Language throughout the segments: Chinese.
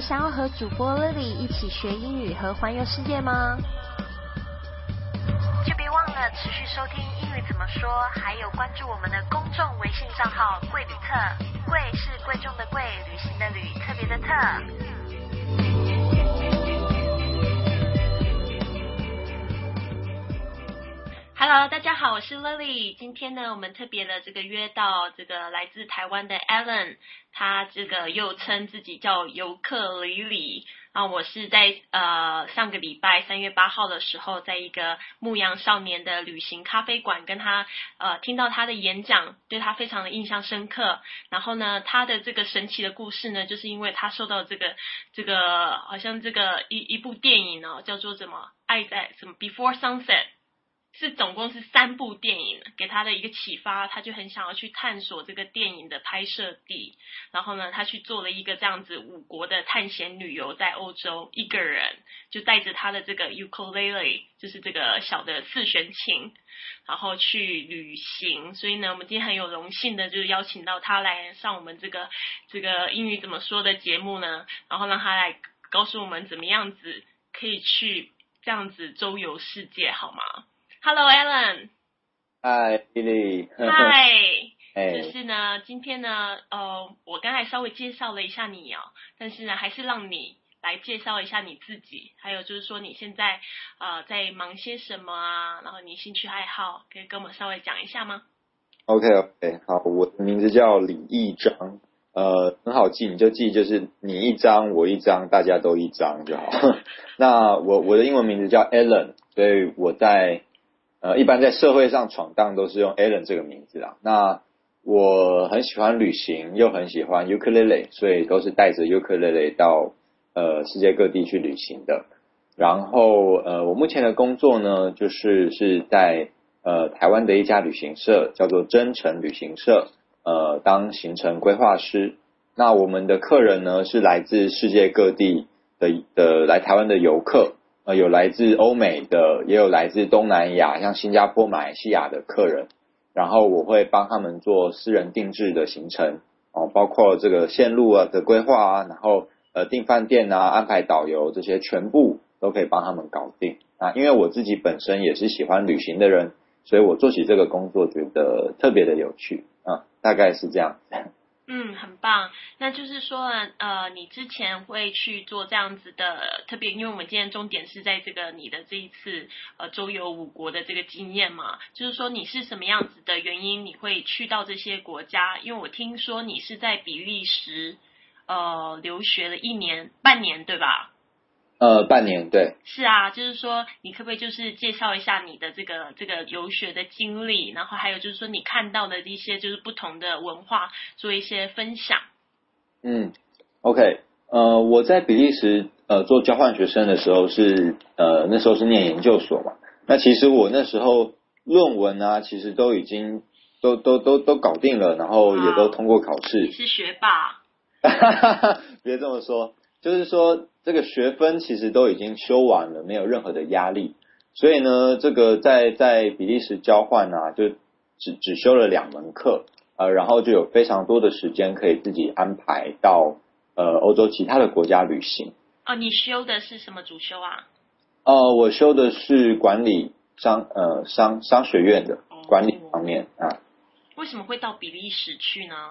想要和主播 Lily 一起学英语和环游世界吗？就别忘了持续收听英语怎么说，还有关注我们的公众微信账号贵旅特，贵是贵重的贵，旅行的旅，特别的特。Hello， 大家好，我是 Lily。今天呢，我们特别的约到来自台湾的 Alan， 他又称自己叫尤克里里。我是在上个礼拜3月8号的时候，在一个牧羊少年的旅行咖啡馆跟他听到他的演讲，对他非常的印象深刻。然后呢，他的这个神奇的故事呢，就是因为他受到好像一部电影呢，叫做爱在Before Sunset。总共是3部电影给他的一个启发，他就很想要去探索这个电影的拍摄地，然后呢他去做了一个这样子5国的探险旅游，在欧洲一个人就带着他的这个 ukulele， 就是这个小的4弦琴，然后去旅行。所以呢我们今天很有荣幸的就是邀请到他来上我们这个英语怎么说的节目呢，然后让他来告诉我们怎么样子可以去这样子周游世界，好吗？Hello, Alan. Hi, Billy. Hi. 就是呢，今天呢，我刚才稍微介绍了一下你但是呢，还是让你来介绍一下你自己，还有就是说你现在在忙些什么啊，然后你兴趣爱好，可以跟我们稍微讲一下吗？ OK, 好，我的名字叫李义章，很好记，你就记就是你一张，我一张，大家都一张就好。那我的英文名字叫 Alan， 所以我在一般在社会上闯荡都是用 Alan 这个名字啦。那我很喜欢旅行，又很喜欢 ukulele， 所以都是带着 ukulele 到世界各地去旅行的。然后我目前的工作呢，是在台湾的一家旅行社，叫做真诚旅行社，当行程规划师。那我们的客人呢是来自世界各地的来台湾的游客。有来自欧美的，也有来自东南亚，像新加坡、马来西亚的客人，然后我会帮他们做私人定制的行程，包括这个线路的规划啊，然后订饭店啊、安排导游这些全部都可以帮他们搞定。因为我自己本身也是喜欢旅行的人，所以我做起这个工作觉得特别的有趣，大概是这样。 很棒。那就是说你之前会去做这样子的，特别因为我们今天重点是在你的这一次周游5国的这个经验嘛，就是说你是什么样子的原因你会去到这些国家？因为我听说你是在比利时留学了半年对吧？ 半年，对。 是啊，就是说你可不可以就是介绍一下你的这个游学的经历，然后还有就是说你看到的一些就是不同的文化做一些分享。 OK， 我在比利时做交换学生的时候那时候是念研究所嘛。那其实我那时候论文啊，其实都已经都搞定了，然后也都通过考试。 你是学霸？ 别这么说，就是说这个学分其实都已经修完了，没有任何的压力。所以呢，这个在比利时交换啊，就只修了2门课，然后就有非常多的时间可以自己安排到欧洲其他的国家旅行。 你修的是什么主修啊？ 我修的是管理商学院的管理方面啊。 为什么会到比利时去呢？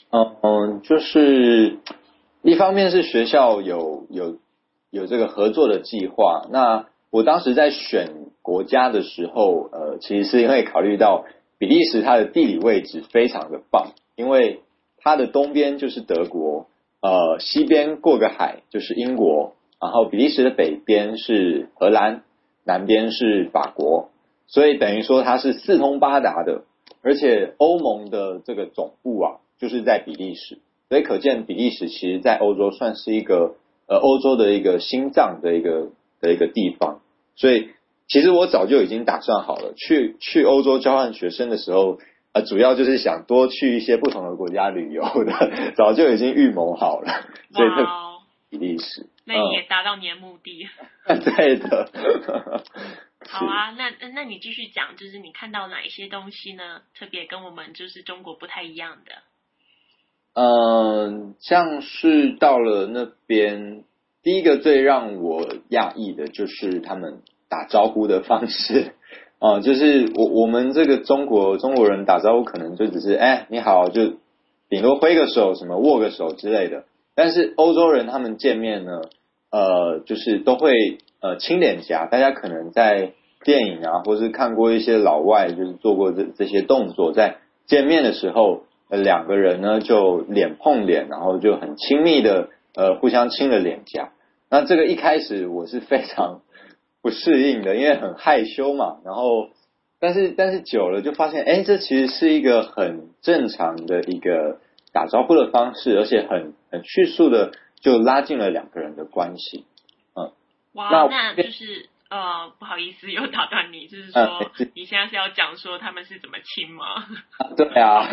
就是一方面是学校有这个合作的计划。那我当时在选国家的时候，其实是因为考虑到比利时它的地理位置非常的棒，因为它的东边就是德国，西边过个海就是英国，然后比利时的北边是荷兰，南边是法国，所以等于说它是四通八达的。而且欧盟的这个总部啊，就是在比利时，所以可见比利时其实在欧洲算是一个欧洲的一个心脏的一个地方。所以其实我早就已经打算好了，去欧洲交换学生的时候，主要就是想多去一些不同的国家旅游的，早就已经预谋好了。所以比利时， 那你也达到你的目的。 对的。 好啊，那你继续讲，就是你看到哪一些东西呢？特别跟我们就是中国不太一样的。 像是到了那边，第一个最让我讶异的就是他们打招呼的方式。就是我们这个中国人打招呼可能就只是你好，就顶多挥个手，什么握个手之类的。但是欧洲人他们见面呢，就是都会亲脸颊。大家可能在电影啊，或是看过一些老外就是做过这些动作，在见面的时候，两个人呢就脸碰脸，然后就很亲密的互相亲了脸颊。那这个一开始我是非常不适应的，因为很害羞嘛。然后但是久了就发现，这其实是一个很正常的一个打招呼的方式，而且很迅速的就拉近了两个人的关系。 哇，那就是不好意思又打断你，就是说你现在是要讲说他们是怎么亲吗？ 对啊。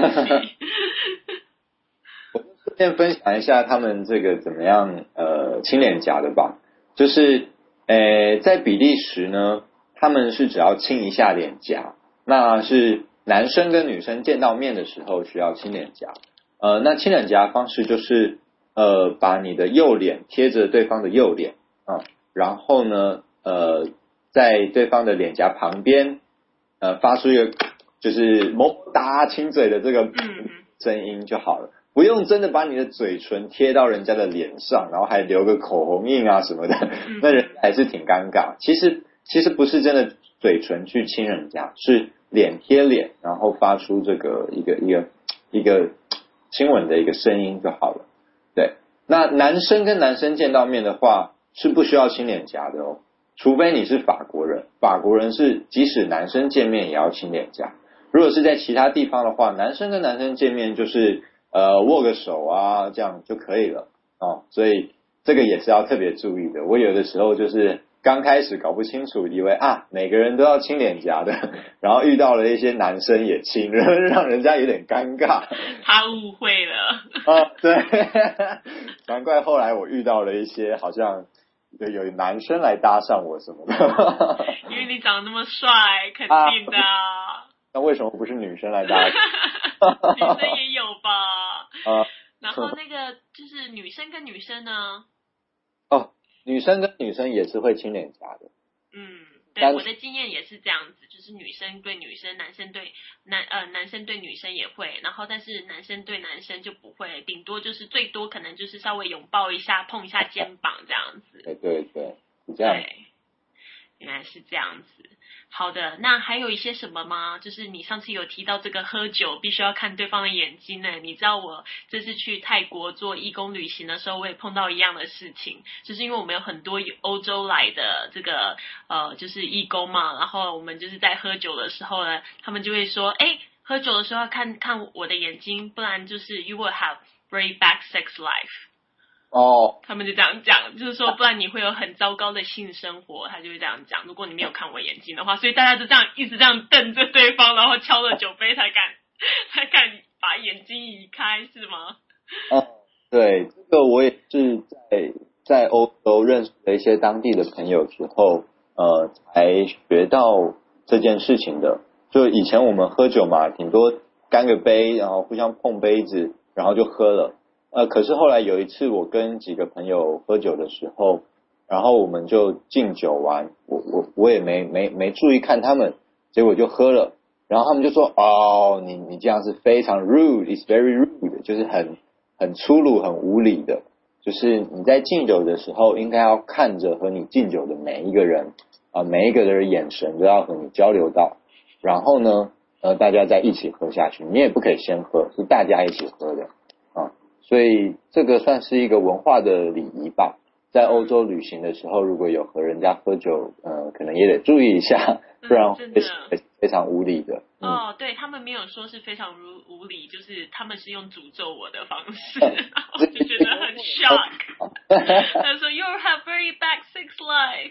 我顺便分享一下他们这个怎么样亲脸颊的吧。就是在比利时呢，他们是只要亲一下脸颊，那是男生跟女生见到面的时候需要亲脸颊。那亲脸颊方式就是把你的右脸贴着对方的右脸然后呢在对方的脸颊旁边发出一个就是么么哒亲嘴的这个声音就好了。不用真的把你的嘴唇贴到人家的脸上，然后还留个口红印啊什么的，那人还是挺尴尬。其实不是真的嘴唇去亲人家，是脸贴脸，然后发出这个一个亲吻的一个声音就好了。对，那男生跟男生见到面的话是不需要亲脸颊的哦，除非你是法国人。法国人是即使男生见面也要亲脸颊。如果是在其他地方的话，男生跟男生见面就是握个手啊，这样就可以了所以这个也是要特别注意的。我有的时候就是刚开始搞不清楚，以为每个人都要亲脸颊的，然后遇到了一些男生也亲，让人家有点尴尬。 他误会了。 对。难怪后来我遇到了一些好像有男生来搭讪我什么的。 因为你长得那么帅，肯定的那为什么不是女生来搭讪？ 女生也有吧。然后那个就是女生跟女生呢？ 女生跟女生也是会亲脸颊的。 对，我的经验也是这样子，就是女生对女生，男生对女生也会，然后但是男生对男生就不会，顶多就是最多可能就是稍微拥抱一下，碰一下肩膀这样子。 对，是这样。 对，原来是这样子。好的，那还有一些什么吗？就是你上次有提到这个喝酒必须要看对方的眼睛呢。你知道我这次去泰国做义工旅行的时候，我也碰到一样的事情，就是因为我们有很多欧洲来的这个就是义工嘛，然后我们就是在喝酒的时候呢，他们就会说，喝酒的时候要看看我的眼睛，不然就是 you will have very bad sex life。他们就这样讲，就是说不然你会有很糟糕的性生活，他就会这样讲。如果你没有看我眼睛的话，所以大家就这样一直这样瞪着对方，然后敲了酒杯才敢把眼睛移开，是吗？ 对，这个我也是在欧洲认识了一些当地的朋友之后，才学到这件事情的。就以前我们喝酒嘛，顶多干个杯，然后互相碰杯子，然后就喝了。可是后来有一次我跟几个朋友喝酒的时候，然后我们就敬酒完，我也没注意看他们，结果就喝了，然后他们就说你这样是非常 rude，it's very rude， 就是很粗鲁很无理的，就是你在敬酒的时候应该要看着和你敬酒的每一个人每一个人的眼神都要和你交流到，然后呢大家再一起喝下去，你也不可以先喝，是大家一起喝的所以这个算是一个文化的礼仪吧。在欧洲旅行的时候，如果有和人家喝酒，可能也得注意一下，不然会非常无理的。 对，他们没有说是非常无理，就是他们是用诅咒我的方式，我就觉得很 shock。他说 You have very bad sex life.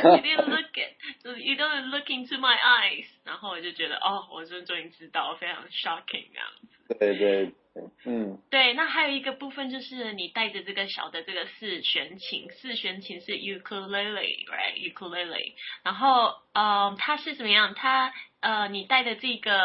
You don't look into my eyes. 然后我就觉得我终于知道，非常 shocking 这样子。 对。 对，那还有一个部分就是你带着这个小的这个四弦琴是 ukulele，right？ukulele， 然后它是怎么样？它你带的这个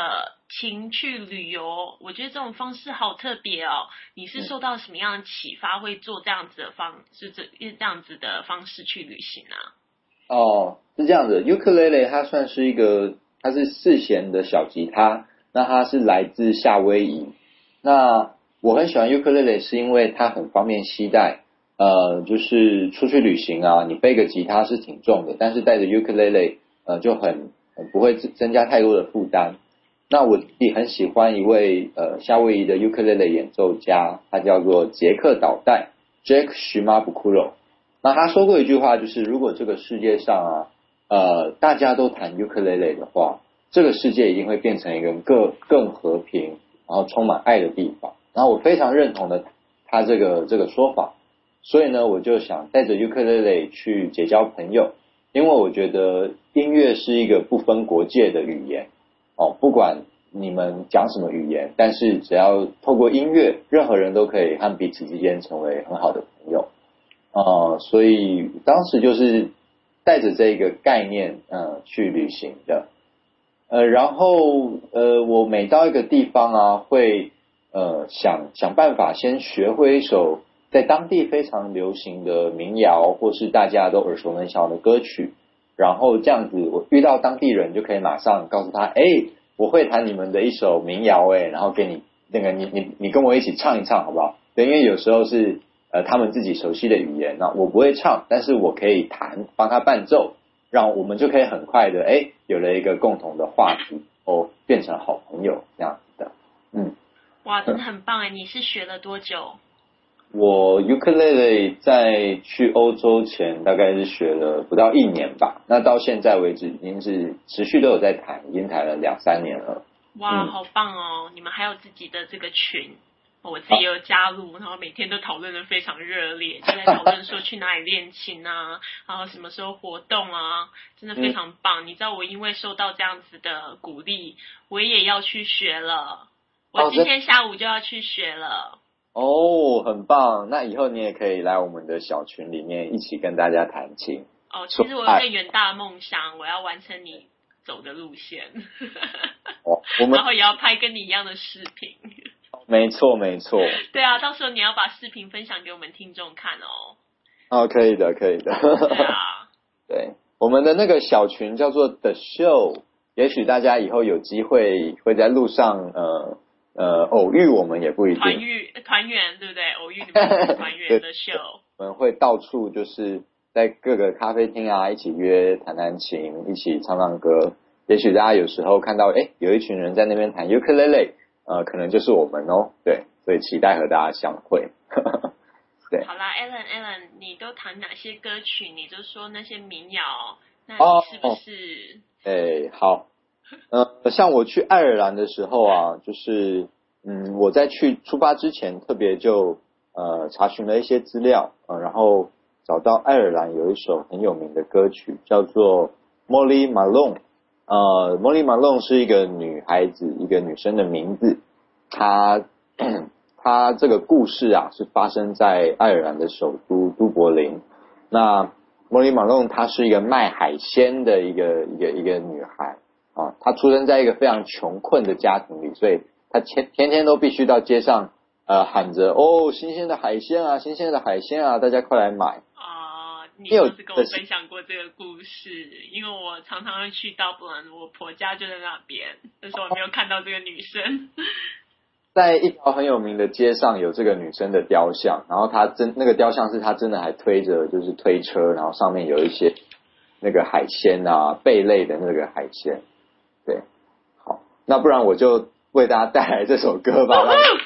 情去旅游，我觉得这种方式好特别哦。你是受到什么样的启发，会做这样子的方式去旅行啊？ 哦，是这样的，ukulele 它算是它是4弦的小吉他，那它是来自夏威夷。那我很喜欢 ukulele 是因为它很方便携带，就是出去旅行啊，你背个吉他是挺重的，但是带着 ukulele 就很不会增加太多的负担。那我也很喜欢一位夏威夷的 ukulele 演奏家，他叫做杰克岛代 Jack Shimabukuro。那他说过一句话，就是如果这个世界上大家都弹 ukulele 的话，这个世界一定会变成一个更和平，然后充满爱的地方。然后我非常认同他这个说法，所以呢，我就想带着 ukulele 去结交朋友，因为我觉得音乐是一个不分国界的语言哦，不管你们讲什么语言，但是只要透过音乐，任何人都可以和彼此之间成为很好的朋友。所以当时就是带着这个概念去旅行的。然后我每到一个地方啊，会想办法先学会一首在当地非常流行的民谣，或是大家都耳熟能详的歌曲，然后这样子我遇到当地人就可以马上告诉他，我会弹你们的一首民谣然后给你那个你跟我一起唱一唱好不好？对，因为有时候是他们自己熟悉的语言，那我不会唱，但是我可以弹，帮他伴奏，让我们就可以很快的有了一个共同的话题，变成好朋友这样子的。 哇，真的很棒哎！你是学了多久？ 我 ukulele 在去欧洲前大概是学了不到1年吧，那到现在为止已经是持续都有在弹，已经弹了2-3年了。 哇，好棒哦！你们还有自己的这个群，我自己也有加入，然后每天都讨论得非常热烈，就在讨论说去哪里练琴啊，然后什么时候活动啊，真的非常棒。你知道我因为受到这样子的鼓励，我也要去学了，我今天下午就要去学了。 很棒！那以后你也可以来我们的小群里面一起跟大家弹琴。 其实我有更远大的梦想，我要完成你走的路线。然后也要拍跟你一样的视频。 没错没错。 对啊，到时候你要把视频分享给我们听众看哦。 可以的可以的。 对啊。 对，我们的那个小群叫做 The Show， 也许大家以后有机会会在路上偶遇我们也不一定。 团圆对不对？偶遇你们团圆的 show。 我们会到处就是在各个咖啡厅啊，一起约弹弹琴，一起唱唱歌。也许大家有时候看到有一群人在那边弹 ukulele， 可能就是我们哦。对，所以期待和大家相会。对。 好啦 Alan， 你都弹哪些歌曲？你就说那些民谣，那你是不是？ 好。像我去爱尔兰的时候啊，就是我在出发之前特别就查询了一些资料然后找到爱尔兰有一首很有名的歌曲叫做 Molly Malone。Molly Malone 是一个女孩子，一个女生的名字。她这个故事啊是发生在爱尔兰的首都都柏林。那 Molly Malone 她是一个卖海鲜的一个女孩。他出生在一个非常穷困的家庭里，所以他天天都必须到街上喊着新鲜的海鲜啊，新鲜的海鲜啊，大家快来买。 你上次跟我分享过这个故事，因为我常常会去Dublin，我婆家就在那边，但是我没有看到这个女生。 在一条很有名的街上有这个女生的雕像，然后那个雕像是她真的还推着就是推车，然后上面有一些那个海鲜啊，贝类的那个海鲜。对，好，那不然我就为大家带来这首歌吧。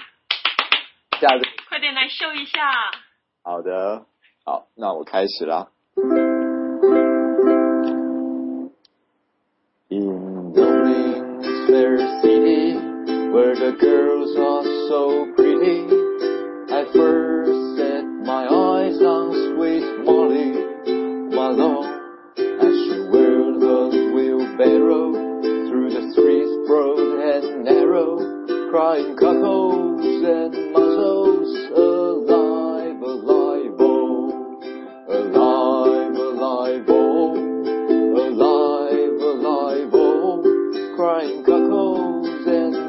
快点来秀一下。 好的，好，那我开始啦。In Dublin's fair city, where the girls are so pretty, I first set my eyes on sweet Molly Malone, as she whirled her wheelbarrow.Through the streets broad and narrow, crying cockles and muzzles, alive, alive, oh, alive, alive, oh, alive, alive, oh, crying cockles and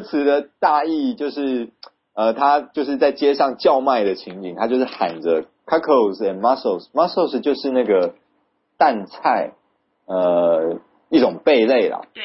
词的大意就是他就是在街上叫卖的情景，他就是喊着 cockles and mussels 就是那个淡菜，一种贝类啦。 对。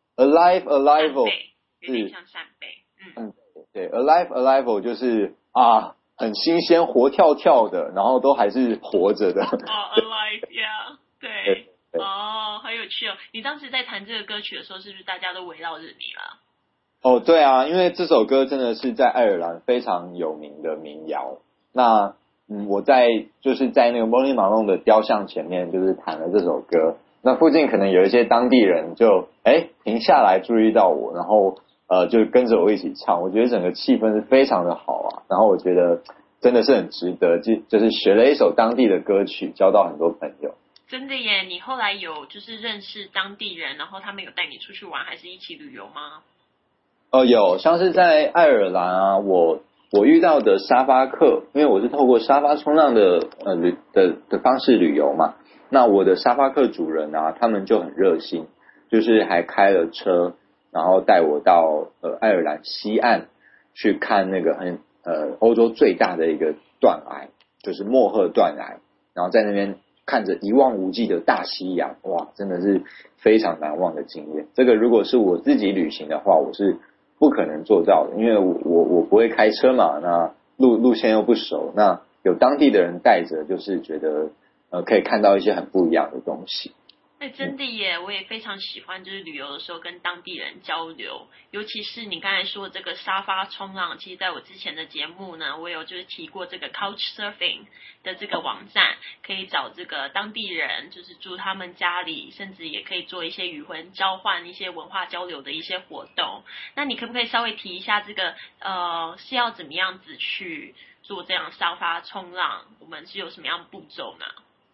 alive 有点像扇贝。 对 alive 就是很新鲜活跳跳的，然后都还是活着的。 alive yeah 对。好有趣哦！你当时在弹这个歌曲的时候，是不是大家都围绕着你了？ 对啊，因为这首歌真的是在爱尔兰非常有名的民谣。那我就是在那个 Molly Malone 的雕像前面，就是弹了这首歌。那附近可能有一些当地人就停下来注意到我，然后就跟着我一起唱。我觉得整个气氛是非常的好啊。然后我觉得真的是很值得，就是学了一首当地的歌曲，交到很多朋友。 真的耶！你后来有就是认识当地人，然后他们有带你出去玩，还是一起旅游吗？ 有，像是在爱尔兰啊，我遇到的沙发客，因为我是透过沙发冲浪的方式旅游嘛。那我的沙发客主人啊，他们就很热心，就是还开了车，然后带我到爱尔兰西岸去看那个欧洲最大的一个断崖，就是莫赫断崖，然后在那边看着一望无际的大西洋，哇，真的是非常难忘的经验。这个如果是我自己旅行的话，我是不可能做到的，因为我不会开车嘛，那路线又不熟，那有当地的人带着，就是觉得可以看到一些很不一样的东西。 真的耶，我也非常喜欢，就是旅游的时候跟当地人交流，尤其是你刚才说的这个沙发冲浪，其实在我之前的节目呢，我有就是提过这个 Couchsurfing 的这个网站，可以找这个当地人，就是住他们家里，甚至也可以做一些语文交换、一些文化交流的一些活动。那你可不可以稍微提一下这个是要怎么样子去做这样沙发冲浪？我们是有什么样的步骤呢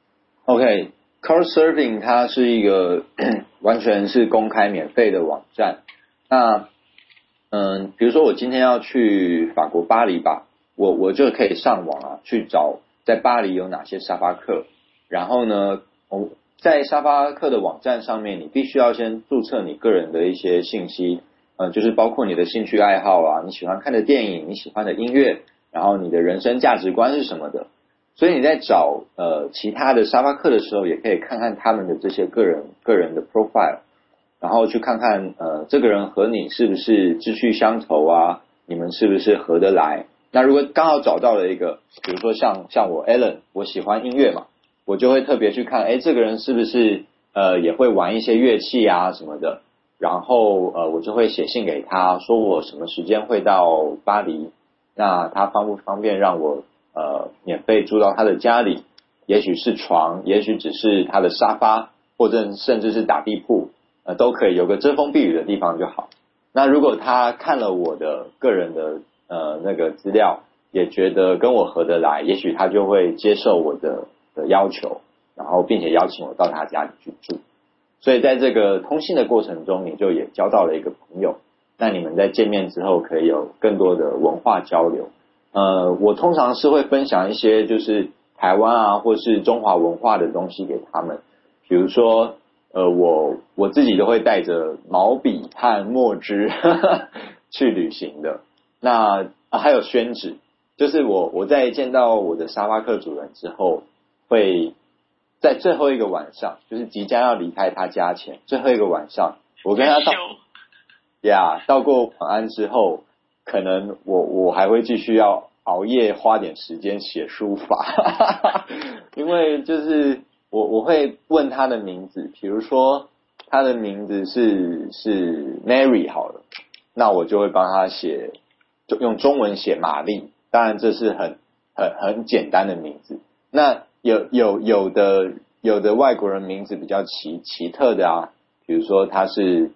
？Couchsurfing 它是一个完全是公开免费的网站。那比如说我今天要去法国巴黎吧，我就可以上网去找在巴黎有哪些沙发客，然后呢，在沙发客的网站上面，你必须要先注册你个人的一些信息，就是包括你的兴趣爱好啊，你喜欢看的电影，你喜欢的音乐，然后你的人生价值观是什么的。所以你在找其他的沙发客的时候，也可以看看他们的这些个人的 profile， 然后去看看这个人和你是不是志趣相投啊，你们是不是合得来。那如果刚好找到了一个，比如说像我 Alan， 我喜欢音乐嘛，我就会特别去看这个人是不是也会玩一些乐器啊什么的，然后我就会写信给他说我什么时间会到巴黎，那他方不方便让我免费住到他的家里，也许是床，也许只是他的沙发，或者甚至是打地铺，都可以有个遮风避雨的地方就好。那如果他看了我的个人的那个资料，也觉得跟我合得来，也许他就会接受我的要求，然后并且邀请我到他家里去住。所以在这个通信的过程中，你就也交到了一个朋友，那你们在见面之后可以有更多的文化交流。我通常是会分享一些就是台湾啊或是中华文化的东西给他们，比如说我自己都会带着毛笔和墨汁去旅行的。那还有宣纸，就是我在见到我的沙发客主人之后，会在最后一个晚上，就是即将要离开他家前最后一个晚上，我跟他道过晚安之后，可能我还会继续要熬夜花点时间写书法因为就是我会问他的名字，比如说他的名字是 Mary 好了，那我就会帮他写，就用中文写玛丽，当然这是很简单的名字。那有的外国人名字比较奇特的啊，比如说他是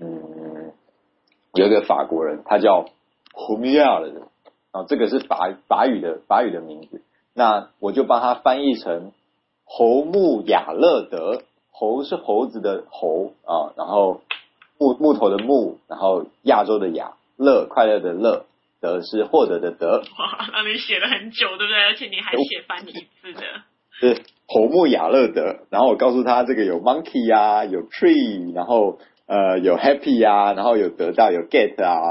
有一个法国人，他叫胡米亚的人，这个是法语的名字，那我就帮他翻译成侯木雅勒德。侯是猴子的侯然后木头的木，然后亚洲的亚，乐快乐的乐，德是获得的德。 哇，那你写了很久，对不对？而且你还写繁体字的。 是侯木雅勒德，然后我告诉他这个有 monkey 啊，有 tree， 然后有 happy 啊，然后有得到有 get 啊，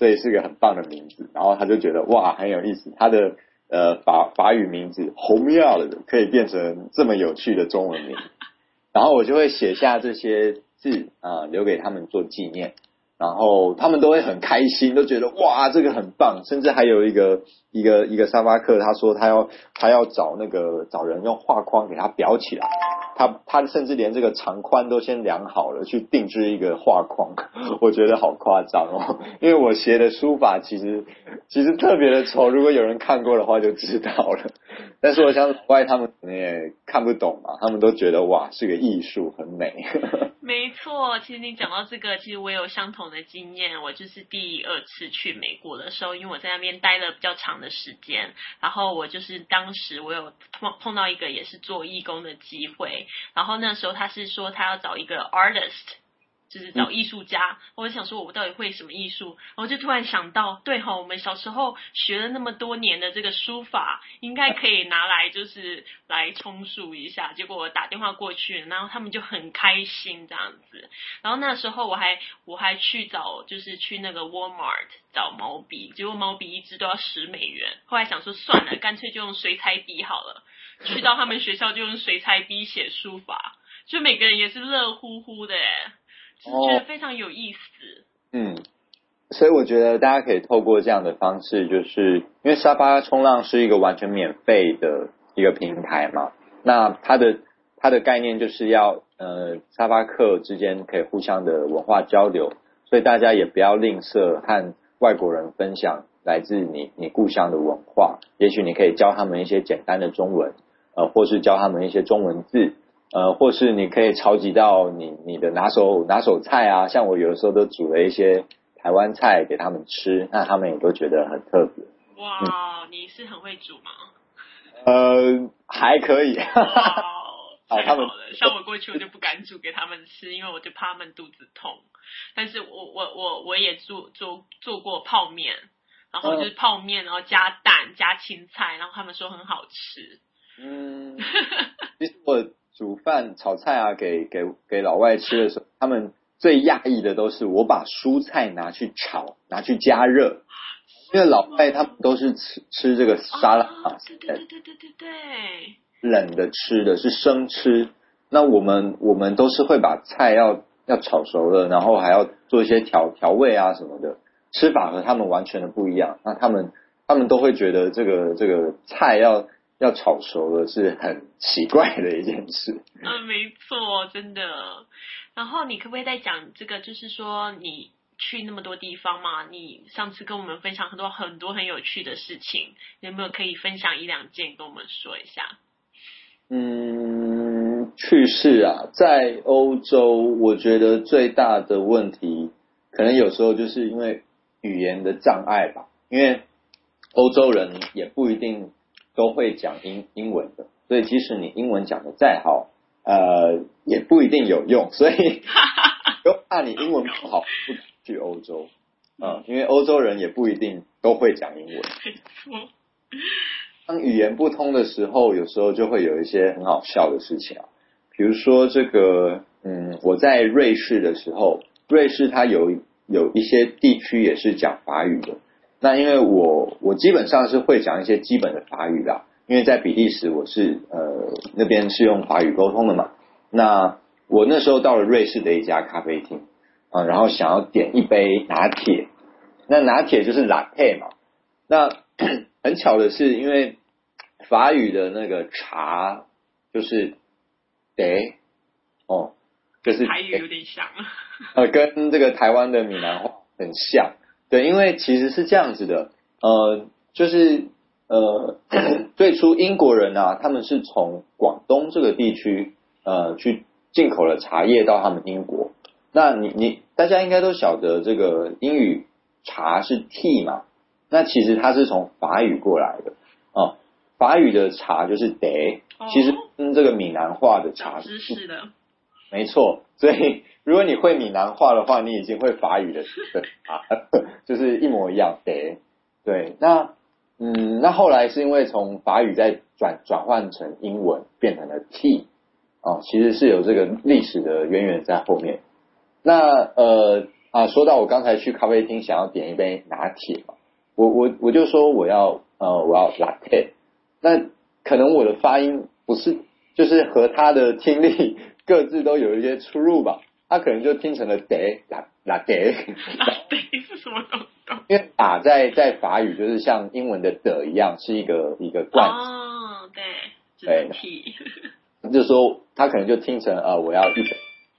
所以是个很棒的名字。然后他就觉得哇很有意思，他的法语名字 Homial 可以变成这么有趣的中文名。然后我就会写下这些字留给他们做纪念。然后他们都会很开心，都觉得哇这个很棒，甚至还有一个沙发客，他说他要找人用画框给他裱起来，他甚至连这个长宽都先量好了，去定制一个画框，我觉得好夸张哦，因为我写的书法其实特别的丑，如果有人看过的话就知道了。但是我想老外他们可能也看不懂嘛，他们都觉得哇是个艺术，很美。 没错，其实你讲到这个，其实我有相同的经验。我就是第二次去美国的时候，因为我在那边待了比较长的时间，然后我就是当时我有碰到一个也是做义工的机会，然后那时候他是说他要找一个 artist， 就是找艺术家，我就想说我到底会什么艺术，然后就突然想到，对齁，我们小时候学了那么多年的这个书法，应该可以拿来就是来充数一下。结果我打电话过去，然后他们就很开心这样子。然后那时候我还去找，就是去那个 Walmart 找毛笔，结果毛笔一支都要$10。后来想说算了，干脆就用水彩笔好了。去到他们学校就用水彩笔写书法，就每个人也是乐乎乎的耶。就是觉得非常有意思。 所以我觉得大家可以透过这样的方式，就是因为沙发冲浪是一个完全免费的一个平台嘛，那它的概念就是要沙发客之间可以互相的文化交流，所以大家也不要吝啬和外国人分享来自你故乡的文化，也许你可以教他们一些简单的中文，或是教他们一些中文字。或是你可以超级到你的拿手菜啊，像我有的时候都煮了一些台湾菜给他们吃，那他们也都觉得很特别。 哇，你是很会煮吗？ 还可以。 太好了，像我过去我就不敢煮给他们吃，因为我就怕他们肚子痛。但是我也做过泡面，然后就是泡面，然后加蛋加青菜，然后他们说很好吃。 其实我煮饭炒菜啊给老外吃的时候，他们最讶异的都是我把蔬菜拿去炒拿去加热，因为老外他们都是吃这个沙拉对， 冷的吃的是生吃，那我们都是会把菜要炒熟了，然后还要做一些调味啊什么的，吃法和他们完全的不一样，那他们都会觉得这个菜要炒熟了是很奇怪的一件事。 没错，真的。然后你可不可以再讲这个，就是说你去那么多地方嘛，你上次跟我们分享很多很有趣的事情，有没有可以分享1-2件跟我们说一下？ 趣事啊，在欧洲我觉得最大的问题可能有时候就是因为语言的障碍吧，因为欧洲人也不一定都会讲英文的，所以即使你英文讲的再好，也不一定有用，所以就怕你英文不好不去欧洲，因为欧洲人也不一定都会讲英文。当语言不通的时候，有时候就会有一些很好笑的事情啊，比如说这个，我在瑞士的时候，瑞士它有一些地区也是讲法语的。那因为我基本上是会讲一些基本的法语啦，因为在比利时我是那边是用法语沟通的嘛。那我那时候到了瑞士的一家咖啡厅然后想要点一杯拿铁，那拿铁就是 latte 嘛。那很巧的是，因为法语的那个茶就是得就是台语有点像跟这个台湾的闽南话很像。对，因为其实是这样子的，就是最初英国人啊，他们是从广东这个地区去进口了茶叶到他们英国。那大家应该都晓得这个英语茶是 tea 嘛，那其实它是从法语过来的法语的茶就是得，其实跟这个闽南话的茶知识的， 没错。所以如果你会闽南话的话，你已经会法语的茶，就是一模一样得。对，那后来是因为从法语再转换成英文变成了 T 其实是有这个历史的渊源在后面。那说到我刚才去咖啡厅想要点一杯拿铁嘛，我就说我要latte， 那可能我的发音不是就是和他的听力各自都有一些出入吧，他可能就听成了 latte。 latte 是什么东西？ 因为打在法语就是像英文的的一样，是一个冠词。 哦，对，就是 T。 就是说他可能就听成我要一杯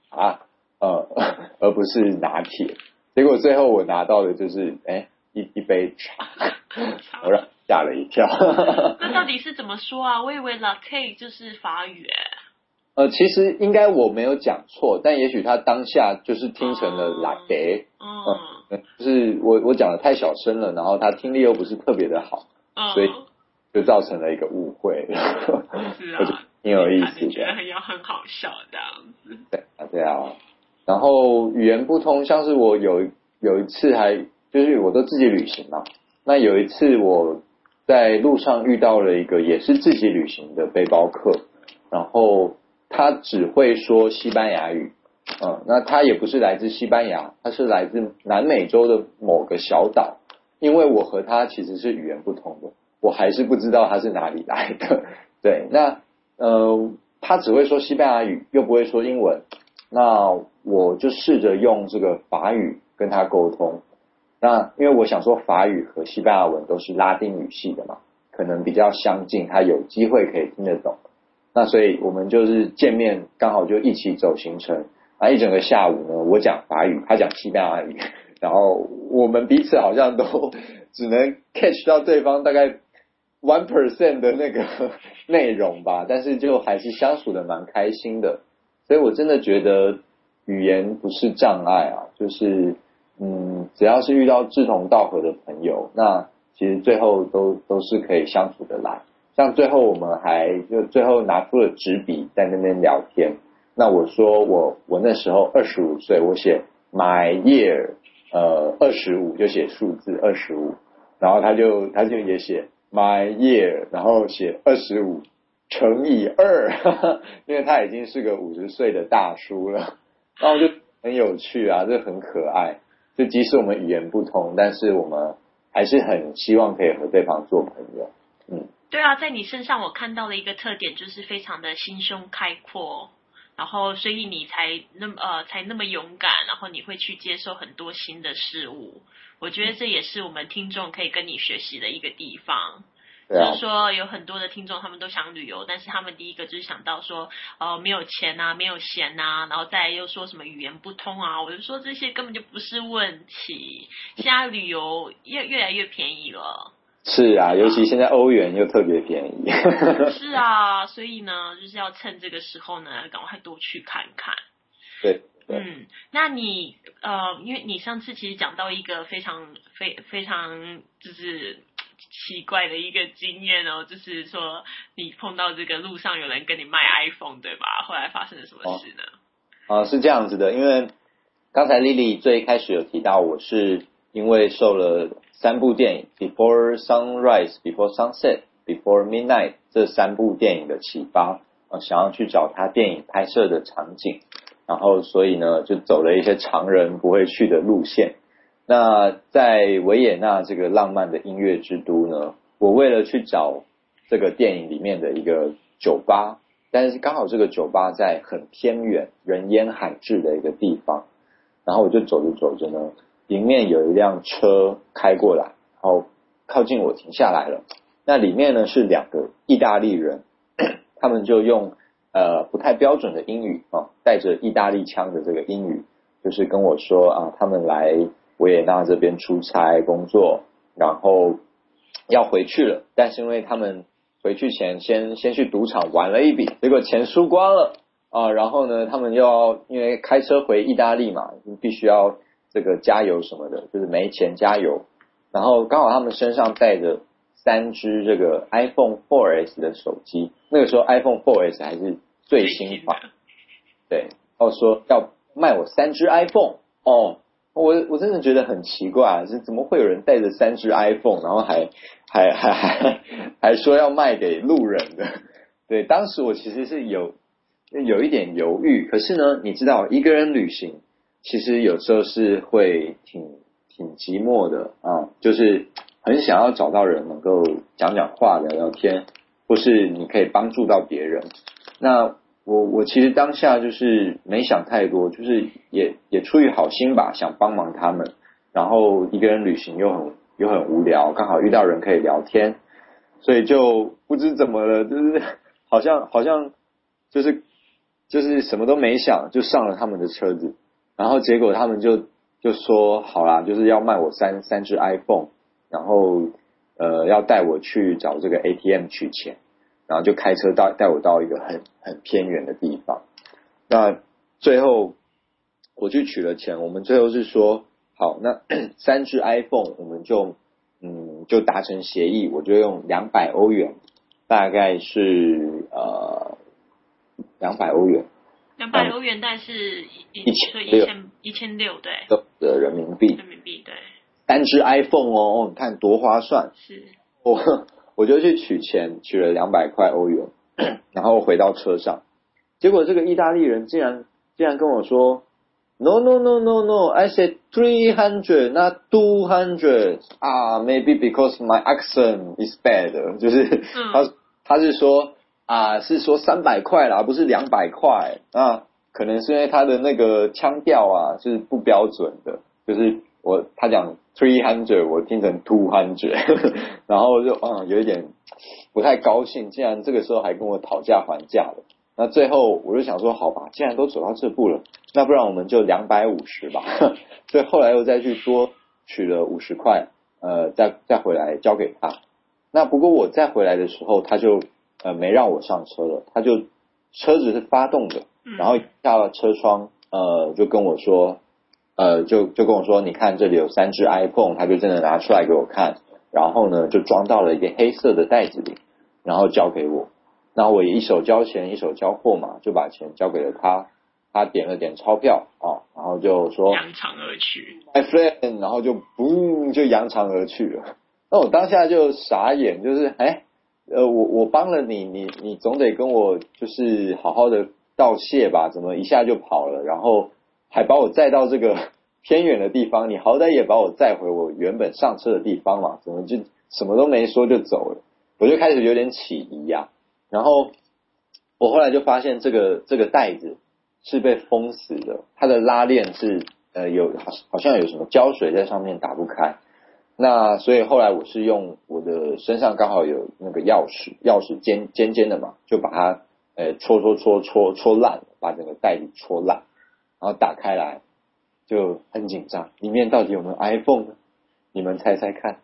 而不是拿铁。结果最后我拿到的就是一杯茶，我让吓了一跳。 那到底是怎么说啊？我以为 latte 就是法语其实应该我没有讲错，但也许他当下就是听成了 latte。就是我讲的太小声了，然后他听力又不是特别的好，所以就造成了一个误会。 是啊， 我觉得挺有意思的， 觉得很好笑这样子。 对啊。然后语言不通，像是我有一次就是我都自己旅行嘛，那有一次我在路上遇到了一个也是自己旅行的背包客，然后他只会说西班牙语。那他也不是来自西班牙，他是来自南美洲的某个小岛。因为我和他其实是语言不通的，我还是不知道他是哪里来的。对，那他只会说西班牙语，又不会说英文。那我就试着用这个法语跟他沟通。那因为我想说法语和西班牙文都是拉丁语系的嘛，可能比较相近，他有机会可以听得懂。那所以我们就是见面刚好就一起走行程。一整个下午呢，我讲法语，他讲西班牙语，然后我们彼此好像都只能 catch 到对方大概 1% 的那个内容吧，但是就还是相处的蛮开心的。所以我真的觉得语言不是障碍啊，就是只要是遇到志同道合的朋友，那其实最后都是可以相处的来。像最后我们就最后拿出了纸笔在那边聊天。那我说我那时候25岁，我写 my year 25就写数字25，然后他就也写 my year， 然后写25乘以2，因为他已经是个50岁的大叔了，然后就很有趣啊，这很可爱。就即使我们语言不通，但是我们还是很希望可以和对方做朋友。 对啊，在你身上我看到了一个特点，就是非常的心胸开阔。然后，所以你才那么勇敢，然后你会去接受很多新的事物。我觉得这也是我们听众可以跟你学习的一个地方。就是说，有很多的听众他们都想旅游，但是他们第一个就是想到说，没有钱啊，没有闲啊，然后再来又说什么语言不通啊。我就说这些根本就不是问题。现在旅游越来越便宜了。 是啊，尤其现在欧元又特别便宜。 是啊，所以呢，就是要趁这个时候呢，赶快多去看看。 对。 那你因为你上次其实讲到一个非常就是奇怪的一个经验哦，就是说你碰到这个路上有人跟你卖 iPhone 对吧？后来发生了什么事呢？ 是这样子的，因为刚才 Lily 最开始有提到，我是因为受了3部电影 Before Sunrise、Before Sunset、Before Midnight 这3部电影的启发，想要去找他电影拍摄的场景，然后所以呢就走了一些常人不会去的路线。那在维也纳这个浪漫的音乐之都呢，我为了去找这个电影里面的一个酒吧，但是刚好这个酒吧在很偏远人烟罕至的一个地方，然后我就走着走着呢，迎面有一辆车开过来，然后靠近我停下来了。那里面呢是2个意大利人，他们就用不太标准的英语带着意大利腔的这个英语，就是跟我说他们来维也纳这边出差工作，然后要回去了，但是因为他们回去前先去赌场玩了一笔，结果钱输光了然后呢他们又要因为开车回意大利嘛，必须要这个加油什么的，就是没钱加油，然后刚好他们身上带着3只这个 iPhone 4S 的手机，那个时候 iPhone 4S 还是最新款，对，然后说要卖我3只 iPhone 我真的觉得很奇怪，是怎么会有人带着3只 iPhone， 然后还说要卖给路人的？对，当时我其实是有一点犹豫，可是呢，你知道一个人旅行， 其实有时候是会挺寂寞的啊，就是很想要找到人能够讲讲话、聊聊天，或是你可以帮助到别人。那我其实当下就是没想太多，就是也出于好心吧，想帮忙他们。然后一个人旅行又很无聊，刚好遇到人可以聊天，所以就不知怎么了，就是好像就是什么都没想就上了他们的车子，然后结果他们就说好啦，就是要卖我三只 iPhone，然后要带我去找这个 ATM 取钱，然后就开车带我到一个很偏远的地方。那最后我去取了钱，我们最后是说好，那三只 iPhone 我们就达成协议，我就用200欧元，大概是200欧元。 200欧元，但是1600对的人民币， 对， 单只 iPhone 哦，你看多划算。 是， 我就去取钱，取了200欧元，然后回到车上，结果这个意大利人竟然跟我说 No no no no no I said 300 not 200 maybe because my accent is bad 就是他是说是说300块啦，不是200块啊，可能是因为他的那个腔调是不标准的，就是他讲300我听成200然后就有一点不太高兴，竟然这个时候还跟我讨价还价了。那最后我就想说好吧，既然都走到这步了，那不然我们就250吧所以后来又再去多取了50块再回来交给他。那不过我再回来的时候他就没让我上车了，他就车子是发动的，然后下了车窗就跟我说就跟我说你看这里有3只 iPhone， 他就真的拿出来给我看，然后呢就装到了一个黑色的袋子里，然后交给我。然后我也一手交钱一手交货嘛，就把钱交给了他，他点了点钞票然后就说扬长而去 My friend， 然后就嘣就扬长而去了。那我当下就傻眼，就是我帮了你，你总得跟我就是好好的道谢吧，怎么一下就跑了，然后还把我载到这个偏远的地方，你好歹也把我载回我原本上车的地方嘛，怎么就什么都没说就走了？我就开始有点起疑呀。然后我后来就发现这个袋子是被封死的，它的拉链是好像有什么胶水在上面打不开。那所以后来我是用我的身上刚好有那个钥匙尖的嘛，就把它戳烂，把整个袋子戳烂，然后打开来就很紧张，里面到底有没有 iPhone 呢？你们猜猜看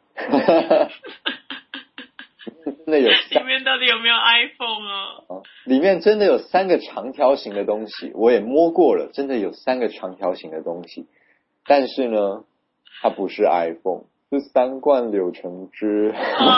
真的有里面到底有没有 iPhone 啊？ 里面真的有3个长条形的东西，我也摸过了，真的有3个长条形的东西，但是呢它不是 iPhone， 是3罐柳橙汁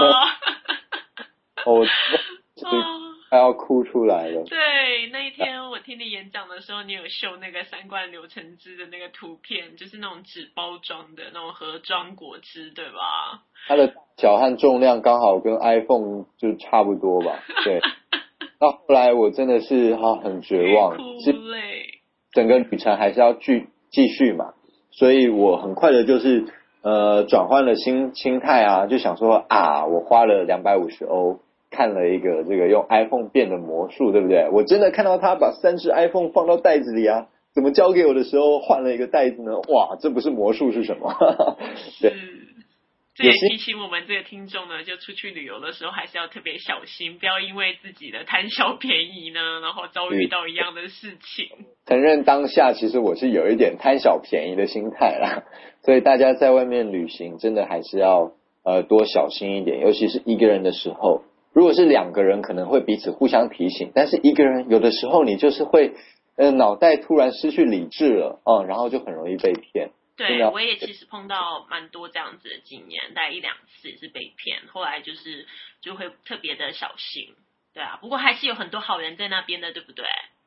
我快要哭出来了。 对，那一天我听你演讲的时候，你有秀那个3罐柳橙汁的那个图片，就是那种纸包装的那种盒装果汁，对吧？ 它的小和重量刚好跟 iPhone 就差不多吧。对，那后来我真的是很绝望， 哭累， 整个旅程还是要继续嘛，所以我很快的就是转换了心态就想说我花了250欧看了一个这个用 iPhone 变的魔术，对不对？我真的看到他把3只 iPhone 放到袋子里怎么交给我的时候换了一个袋子呢？哇，这不是魔术是什么？对。 这也提醒我们这个听众呢，就出去旅游的时候还是要特别小心，不要因为自己的贪小便宜呢，然后遭遇到一样的事情。 承认当下其实我是有一点贪小便宜的心态啦，所以大家在外面旅行真的还是要多小心一点，尤其是一个人的时候。如果是2个人可能会彼此互相提醒，但是一个人有的时候你就是会脑袋突然失去理智了然后就很容易被骗。 对，我也其实碰到蛮多这样子的经验，大概1-2次也是被骗，后来就会特别的小心。对啊，不过还是有很多好人在那边的，对不对？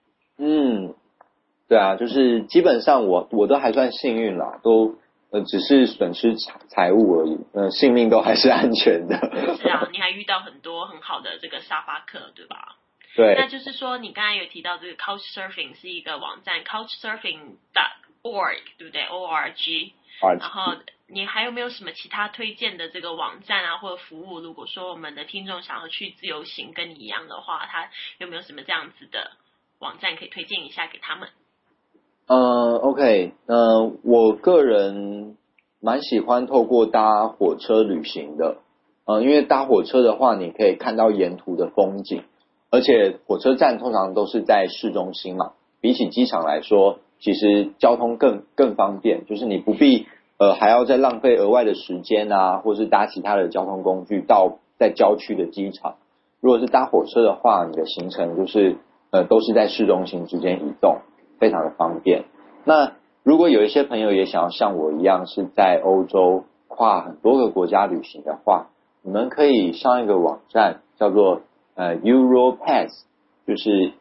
对啊，就是基本上我都还算幸运啦，都只是损失财物而已，性命都还是安全的。 是啊，你还遇到很多很好的这个沙发客，对吧？ 对。 那就是说，你刚才有提到这个 Couchsurfing 是一个网站 ，Couchsurfing org 对不对 ？org。然后你还有没有什么其他推荐的这个网站啊或者服务？如果说我们的听众想要去自由行跟你一样的话，他有没有什么这样子的网站可以推荐一下给他们 ？OK，我个人蛮喜欢透过搭火车旅行的，因为搭火车的话，你可以看到沿途的风景，而且火车站通常都是在市中心嘛，比起机场来说，其实交通更方便，就是你不必还要再浪费额外的时间啊，或是搭其他的交通工具到在郊区的机场。如果是搭火车的话，你的行程就是都是在市中心之间移动，非常的方便。那如果有一些朋友也想要像我一样是在欧洲跨很多个国家旅行的话，你们可以上一个网站叫做Europass， 就是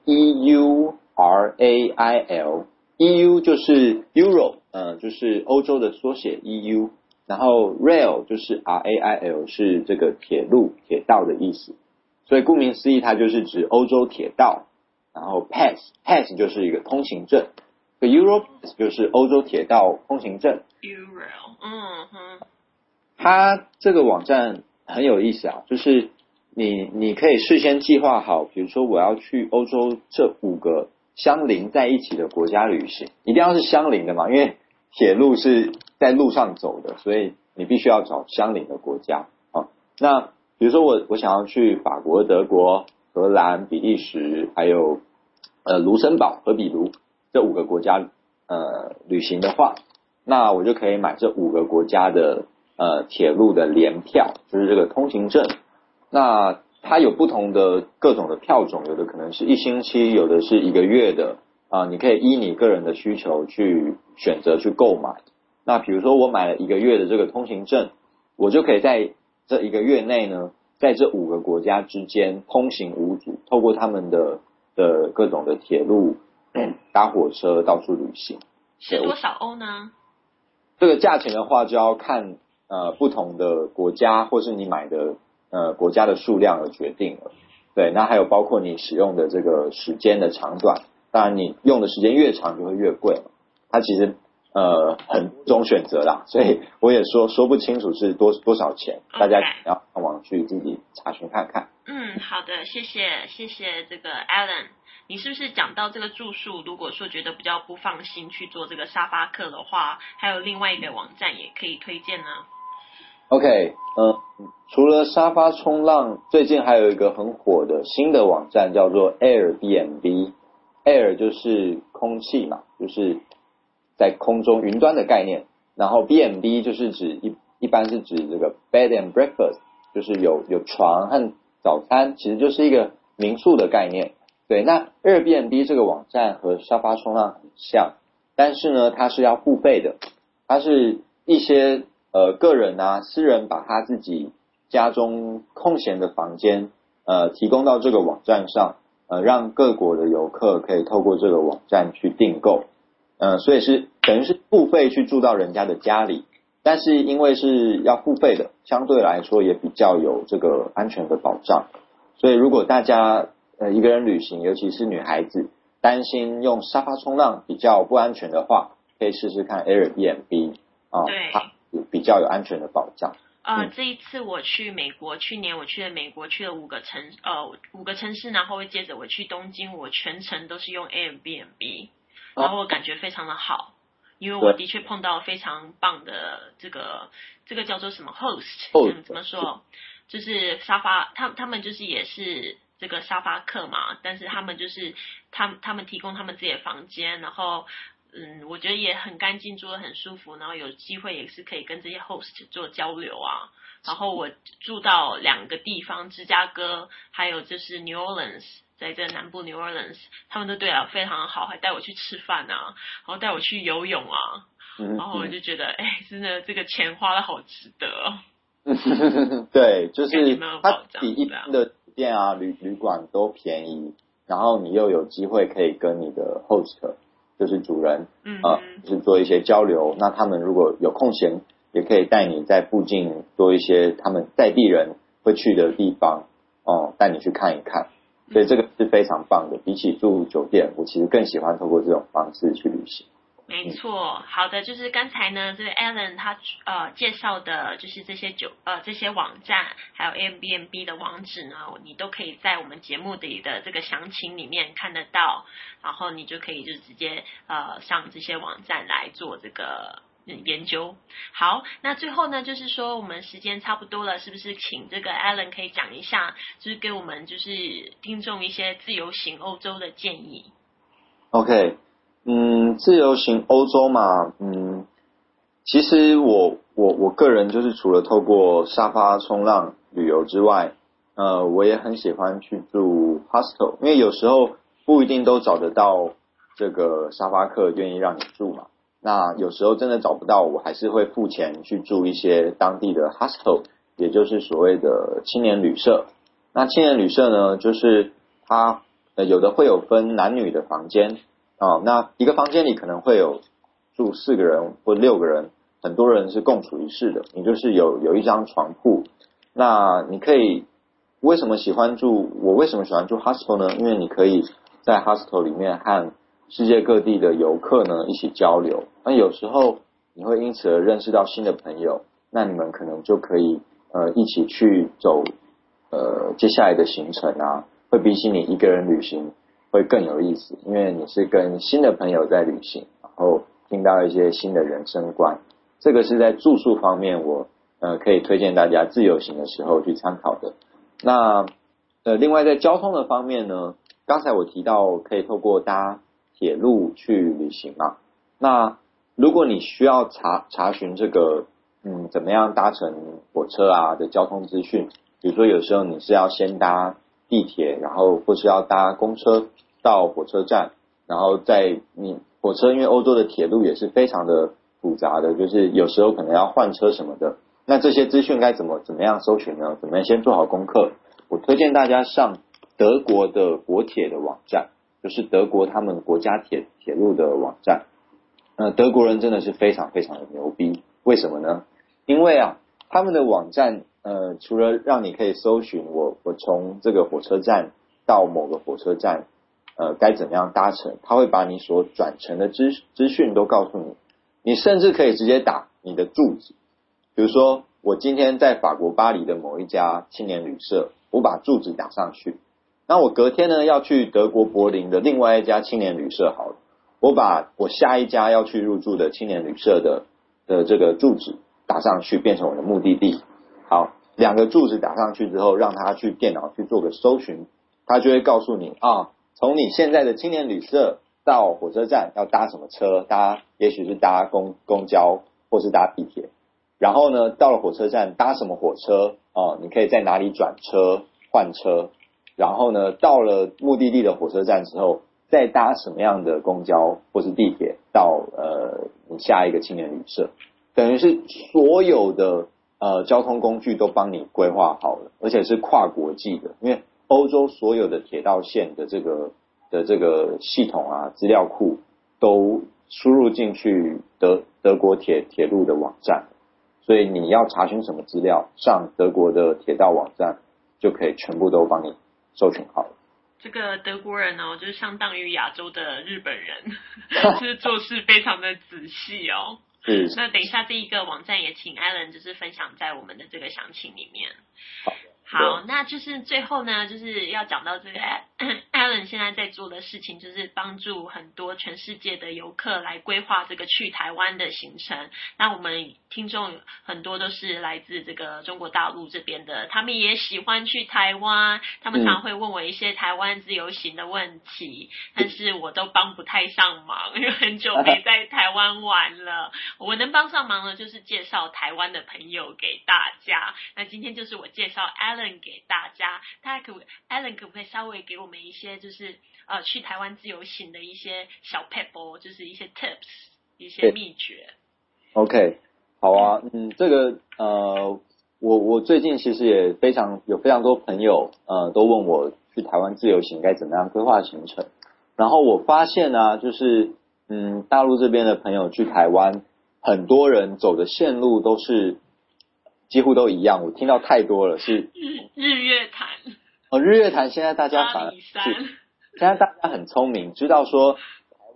EURAIL，EU 就是 Euro，就是欧洲的缩写 EU， 然后 Rail 就是 RAIL， 是这个铁路铁道的意思，所以顾名思义它就是指欧洲铁道，然后 Pass 就是一个通行证，所以 Europass 就是欧洲铁道通行证。 Euro， 它这个网站很有意思啊，就是你可以事先计划好，比如说我要去欧洲这5个相邻在一起的国家旅行，一定要是相邻的嘛，因为铁路是在路上走的，所以你必须要找相邻的国家啊。那比如说我想要去法国、德国、荷兰、比利时，还有卢森堡、和比卢这5个国家旅行的话，那我就可以买这5个国家的铁路的联票，就是这个通行证。那它有不同的各种的票种，有的可能是1星期，有的是1个月的你可以依你个人的需求去选择去购买。那比如说我买了1个月的这个通行证，我就可以在这1个月内呢，在这5个国家之间通行无阻，透过他们的各种的铁路搭火车到处旅行。 是多少欧呢？ 这个价钱的话就要看不同的国家或是你买的国家的数量而决定了。对，那还有包括你使用的这个时间的长短，当然你用的时间越长就会越贵嘛。它其实很多种选择啦，所以我也说不清楚是多少钱，大家要上网去自己查询看看。 好的，谢谢这个 Alan。你是不是讲到这个住宿，如果说觉得比较不放心去做这个沙发客的话，还有另外一个网站也可以推荐呢 ？OK，除了沙发冲浪，最近还有一个很火的新的网站叫做 Airbnb。Air 就是空气嘛，就是在空中云端的概念，然后 B&B 就是指一般是指这个 bed and breakfast， 就是有床和早餐，其实就是一个民宿的概念。对，那 Airbnb 这个网站和沙发冲浪很像，但是呢它是要付费的，它是一些个人私人把他自己家中空闲的房间提供到这个网站上，让各国的游客可以透过这个网站去订购，所以是等于是付费去住到人家的家里，但是因为是要付费的，相对来说也比较有这个安全的保障。所以如果大家一个人旅行，尤其是女孩子担心用沙发冲浪比较不安全的话，可以试试看 Airbnb 对， 它比较有安全的保障。 这一次我去美国，去年我去了美国，去了5个城市，然后接着我去东京，我全程都是用 Airbnb，然后我感觉非常的好，因为我的确碰到非常棒的这个叫做什么 host， 怎么说，就是沙发，他们就是也是这个沙发客嘛，但是他们就是他们提供他们自己的房间，然后我觉得也很干净，住得很舒服，然后有机会也是可以跟这些 host 做交流啊。然后我住到2个地方，芝加哥还有就是 New Orleans， 在这南部 New Orleans， 他们都对我非常好，还带我去吃饭啊，然后带我去游泳啊，然后我就觉得真的这个钱花的好值得哦。 对，就是它比一般的酒店旅馆都便宜，然后你又有机会可以跟你的 host， 就是主人，就是做一些交流。那他们如果有空闲，也可以带你在附近做一些他们在地人会去的地方，带你去看一看。所以这个是非常棒的，比起住酒店，我其实更喜欢透过这种方式去旅行。 没错，好的，就是刚才呢，这个 Alan 他介绍的，就是这些网站，还有 Airbnb 的网址呢，你都可以在我们节目里的这个详情里面看得到，然后你就可以就直接上这些网站来做这个研究。好，那最后呢，就是说我们时间差不多了，是不是请这个 Alan 可以讲一下，就是给我们就是听众一些自由行欧洲的建议。 OK，自由行欧洲嘛，其实我个人就是除了透过沙发冲浪旅游之外，我也很喜欢去住 hostel， 因为有时候不一定都找得到这个沙发客愿意让你住嘛。那有时候真的找不到，我还是会付钱去住一些当地的 hostel， 也就是所谓的青年旅社。那青年旅社呢，就是它有的会有分男女的房间那一个房间里可能会有住4个人或6个人，很多人是共处一室的，你就是有一张床铺。那你可以我为什么喜欢住 hostel 呢？因为你可以在 hostel 里面和世界各地的游客呢一起交流，那有时候你会因此而认识到新的朋友，那你们可能就可以一起去走接下来的行程会比起你一个人旅行会更有意思，因为你是跟新的朋友在旅行，然后听到一些新的人生观。这个是在住宿方面我可以推荐大家自由行的时候去参考的。那另外在交通的方面呢，刚才我提到可以透过搭铁路去旅行嘛。那如果你需要查询这个怎么样搭乘火车的交通资讯，比如说有时候你是要先搭地铁，然后或是要搭公车到火车站，然后火车因为欧洲的铁路也是非常的复杂的，就是有时候可能要换车什么的。那这些资讯该怎么样搜寻呢？怎么样先做好功课？我推荐大家上德国的国铁的网站，就是德国他们国家铁路的网站。德国人真的是非常非常的牛逼，为什么呢？因为他们的网站除了让你可以搜寻我从这个火车站到某个火车站该怎么样搭乘，他会把你所转乘的资讯都告诉你，你甚至可以直接打你的住址。比如说我今天在法国巴黎的某一家青年旅社，我把住址打上去，那我隔天呢要去德国柏林的另外一家青年旅社好了，我把我下一家要去入住的青年旅社的这个住址打上去，变成我的目的地。好，2个住址打上去之后，让他去电脑去做个搜寻，他就会告诉你从你现在的青年旅社到火车站要搭什么车，也许是搭公交或是搭地铁，然后呢到了火车站搭什么火车你可以在哪里转车换车，然后呢到了目的地的火车站之后再搭什么样的公交或是地铁到你下一个青年旅社，等于是所有的交通工具都帮你规划好了，而且是跨国际的，因为欧洲所有的铁道线的这个系统资料库都输入进去德国铁路的网站，所以你要查询什么资料，上德国的铁道网站就可以全部都帮你搜寻好了。 这个德国人就是相当于亚洲的日本人，就是做事非常的仔细那等一下这一个网站也请 Alan 就是分享在我们的这个详情里面。好，那就是最后呢，就是要讲到这个 Alan 现在在做的事情，就是帮助很多全世界的游客来规划这个去台湾的行程。那我们听众很多都是来自这个中国大陆这边的，他们也喜欢去台湾，他们常会问我一些台湾自由行的问题，但是我都帮不太上忙，因为很久没在台湾玩了。我能帮上忙的就是介绍台湾的朋友给大家。那今天就是我介绍 Alan 给大家，Alan 可不可以稍微给我们一些就是去台湾自由行的一些小 pebble， 就是一些 tips， 一些秘诀。 OK， 好这个我最近其实也有非常多朋友都问我去台湾自由行该怎么样规划行程，然后我发现就是大陆这边的朋友去台湾，很多人走的线路都是几乎都一样，我听到太多了，是日月潭。 日月潭现在大家现在大家很聪明，知道说台湾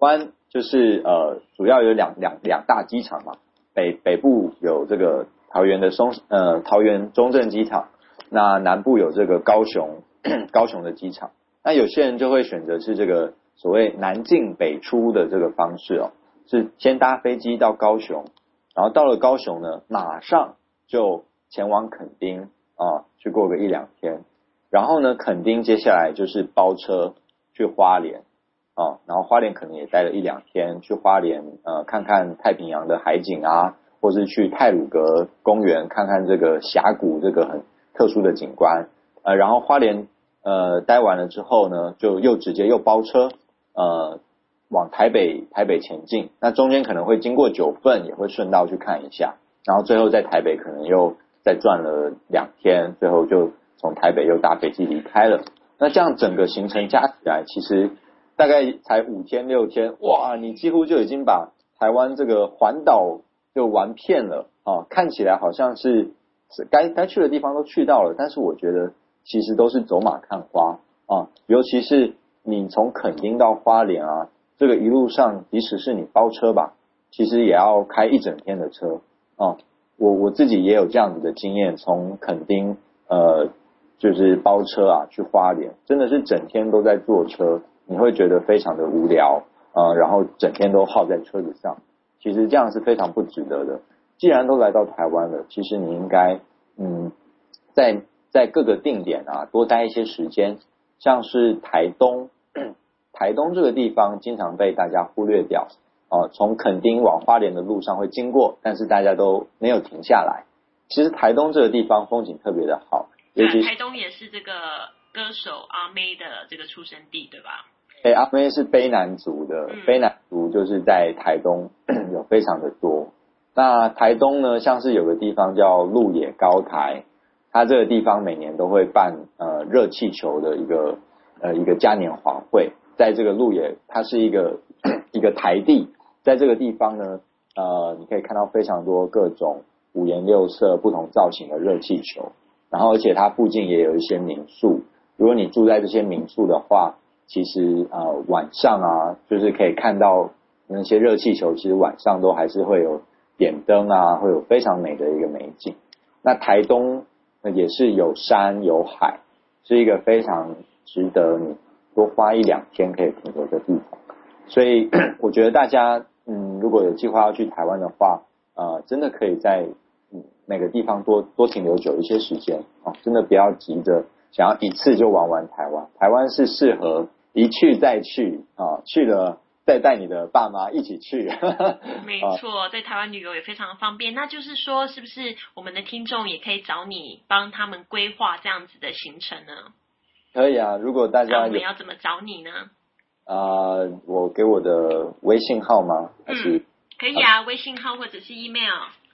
就是主要有两大机场嘛，北部有这个桃园中正机场，那南部有这个高雄的机场。那有些人就会选择是这个所谓南进北出的这个方式哦，是先搭飞机到高雄，然后到了高雄呢，马上就前往垦丁去过个1-2天，然后呢，垦丁接下来就是包车去花莲然后花莲可能也待了1-2天，去花莲看看太平洋的海景啊，或是去太鲁阁公园看看这个峡谷这个很特殊的景观，然后花莲待完了之后呢，就直接包车往台北前进，那中间可能会经过九份，也会顺道去看一下，然后最后在台北可能又再转了2天，最后就从台北又搭飞机离开了。那这样整个行程加起来，其实大概才5天6天，哇，你几乎就已经把台湾这个环岛就玩遍了看起来好像是该去的地方都去到了，但是我觉得其实都是走马看花尤其是你从垦丁到花莲这个一路上，即使是你包车吧，其实也要开1整天的车我自己也有这样子的经验，从垦丁就是包车去花莲，真的是整天都在坐车，你会觉得非常的无聊然后整天都耗在车子上，其实这样是非常不值得的。既然都来到台湾了，其实你应该在各个定点多待一些时间，像是台东这个地方经常被大家忽略掉从垦丁往花莲的路上会经过，但是大家都没有停下来。其实台东这个地方风景特别的好，尤其台东也是这个歌手阿妹的这个出生地，对吧？ 阿妹是卑南族的，卑南族就是在台东有非常的多。那台东呢，像是有个地方叫鹿野高台，它这个地方每年都会办热气球的一个嘉年华会，在这个鹿野，它是一个台地，在这个地方呢你可以看到非常多各种5颜6色不同造型的热气球，然后而且它附近也有一些民宿，如果你住在这些民宿的话，其实晚上就是可以看到那些热气球，其实晚上都还是会有点灯会有非常美的一个美景。那台东也是有山有海，是一个非常值得你多花1-2天可以停留的地方。所以我觉得大家如果有计划要去台湾的话真的可以在每个地方多停留久一些时间真的不要急着想要一次就玩完台湾。台湾是适合一去再去去了再带你的爸妈一起去没错，在台湾旅游也非常方便。那就是说，是不是我们的听众也可以找你帮他们规划这样子的行程呢？ 可以如果大家那我们要怎么找你呢？ 我给我的微信号吗？还是可以微信号或者是 email。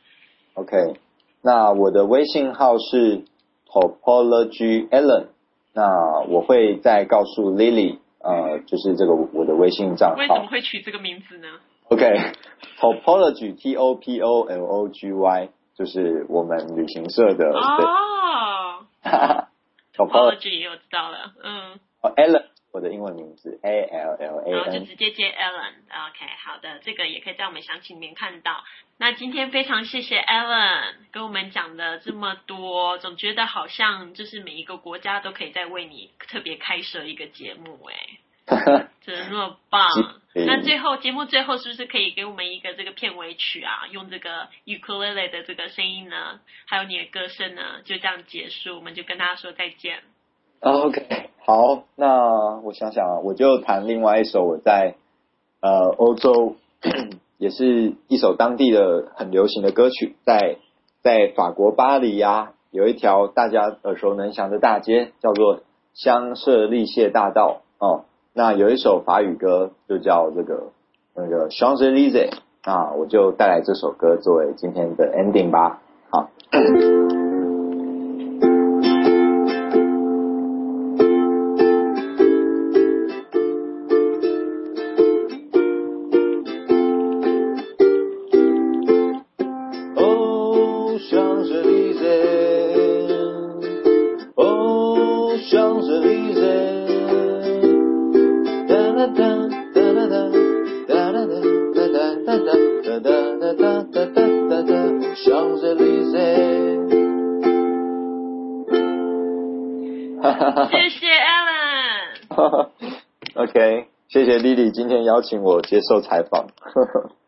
OK， 那我的微信号是 Topology Alan， 那我会再告诉 Lily就是这个我的微信账号。 为什么会取这个名字呢？ OK，Topology Topology 就是我们旅行社的 Topology 也有知道了 Alan 我的英文名字 ALLAN， 然后就直接接 Alan。OK， 好的，这个也可以在我们详情里面看到。那今天非常谢谢 Alan 跟我们讲的这么多，总觉得好像就是每一个国家都可以再为你特别开设一个节目真的那么棒。那节目最后是不是可以给我们一个这个片尾曲用这个 ukulele 的这个声音呢，还有你的歌声呢，就这样结束，我们就跟大家说再见。 OK， 好，那我想想我就弹另外一首我在欧洲也是一首当地的很流行的歌曲，在法国巴黎有一条大家耳熟能详的大街叫做香榭丽榭大道那有一首法语歌就叫那个 Champs-Élysées， 我就带来这首歌作为今天的 ending 吧。好谢谢 Alan。 OK， 谢谢 Lily 今天邀请我接受采访。